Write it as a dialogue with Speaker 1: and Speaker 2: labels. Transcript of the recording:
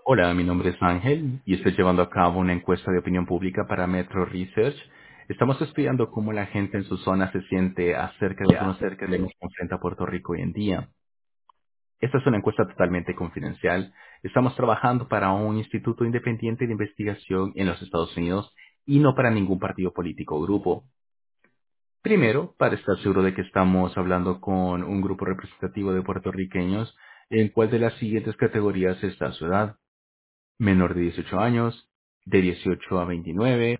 Speaker 1: Hola, mi nombre es Ángel y estoy llevando a cabo una encuesta de opinión pública para Metro Research. Estamos estudiando cómo la gente en su zona se siente acerca de algunos problemas que enfrenta Puerto Rico hoy en día. Esta es una encuesta totalmente confidencial. Estamos trabajando para un instituto independiente de investigación en los Estados Unidos y no para ningún partido político o grupo. Primero, para estar seguro de que estamos hablando con un grupo representativo de puertorriqueños, ¿en cuál de las siguientes categorías está su edad? Menor de 18 años, de 18 a 29,